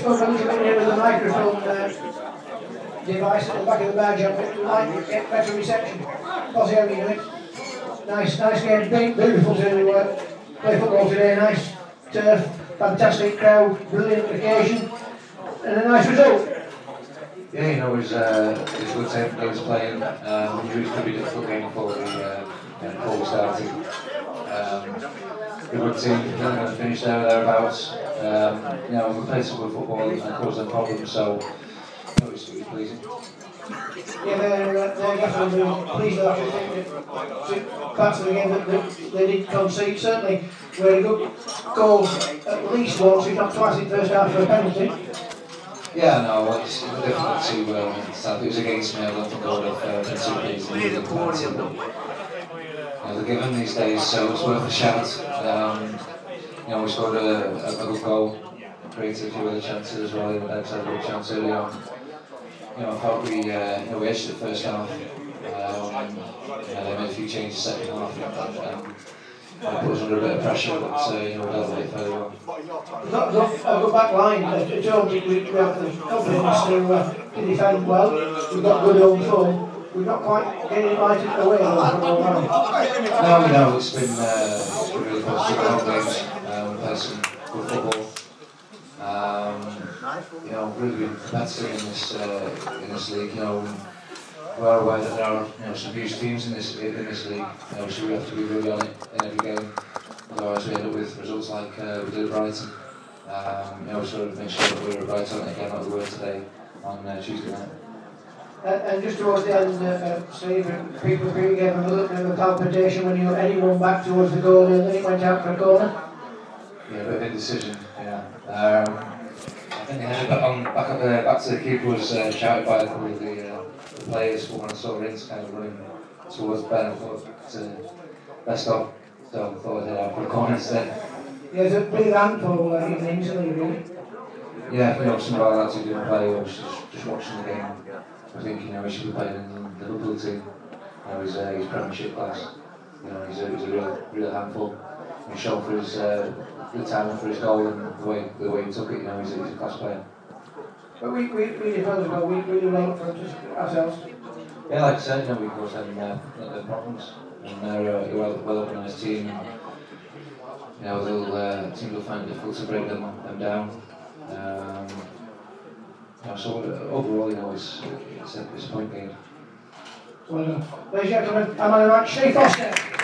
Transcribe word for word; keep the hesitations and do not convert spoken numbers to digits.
spoke a little bit here with the microphone uh, device at the back of the badge. It might get better reception. Posy, how are you doing? Nice, nice game. Big, beautiful to uh, play football today. Nice turf, fantastic crowd, brilliant occasion, and a nice result. Yeah, you know, it was, uh, it was a good time for players playing. Um, we knew it was going to be a difficult game before we, uh, before we started. Um, a good team, we're going to finish there or thereabouts. Um, you know, we played some good football and caused them problems, so it was, it was pleasing. Yeah, they're, uh, they're definitely pleased with that. I think that parts of the game that they, they did concede, certainly we had a good goal at least once, if not twice in the first half for a penalty. Yeah, no, it's difficult to uh, start. It was against me. I don't think I would have uh, been too pleased with the penalty. You know, they're given these days, so it's worth a shout. Um, you know, we scored a, a, a good goal, created a few other chances as well. The Devs had a good chance early on. You know, I thought we, uh, you know, we edged the first half. Um, you know, they made a few changes second half, and, and uh, put us under a bit of pressure, but uh, you know, we dealt with it fairly well. We've got a good back line. Uh, Joe, we, we have the confidence to, uh, to defend well. We've got good own form. We're not quite getting it right in the way though for a while. No, no, it's been, uh, it's been really positive home games. Um, we've played some good football. Um, you know, really been competitive in this uh, in this league. You know, we are aware that there are you know some huge teams in this in this league. You know, so we have to be really on it in every game. Otherwise, we end up with results like uh, we did at Brighton. Um, you know, we sort of make sure that we were right on it again, like we were today on uh, Tuesday night. Uh, and just towards the end, uh, uh, Steve, people gave him a little bit of a palpitation when you headed one back towards the goal and then it went out for a corner. Yeah, a bit of indecision. Yeah. Um, I think they headed back on back up uh, back to the keeper was uh, shouted by a couple of the, uh, the players. When I saw Rins kind of running towards Ben, I thought uh, best off. So I thought I'd head out for a corner instead. Yeah, it's a big handful uh, in Italy, really. Yeah, you know, some of our lads who didn't play, I was just, just watching the game. I think you know he should be playing in the Liverpool team. You know, he's uh, he's Premiership class. You know, he's a, he's a real real handful. He's shown for his uh, good timing for his goal and the way the way he took it. You know, he's a, he's a class player. But we we we did well as well. We really well for just ourselves. Yeah, like I said, you know, we caused them uh, their problems, and they're uh, a well well organised team. You know, they'll uh, teams will find it difficult to break them them down. Um, you know, so uh, overall, you know, it's it's a, it's a point game. Well done. Ladies and gentlemen, I'm on the right, Steve Foster.